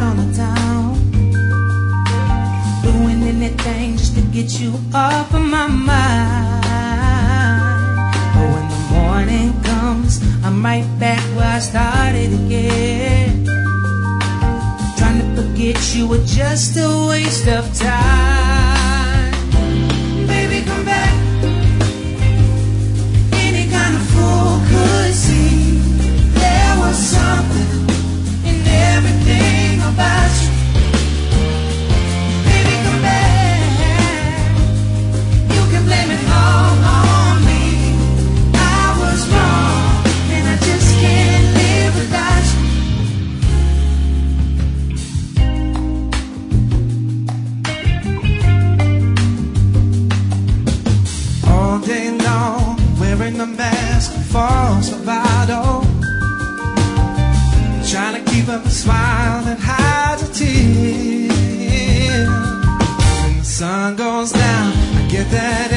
around the town, doing anything just to get you off of my mind. But when the morning comes, I'm right back where I started again. Trying to forget you was just a waste of time. Baby, come back. Any kind of fool could see there was something in everything about you. Baby, come back. You can blame it all on me. I was wrong, and I just can't live without you. All day long, wearing the mask of false bravado, trying to keep up a smile and hide a tear. When the sun goes down, I get that